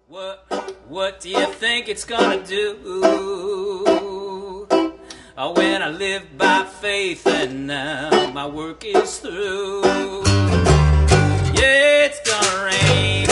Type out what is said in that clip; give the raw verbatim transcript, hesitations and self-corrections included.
What, what do you think it's gonna do? Oh, when I live by faith and now my work is through. Yeah, it's gonna rain.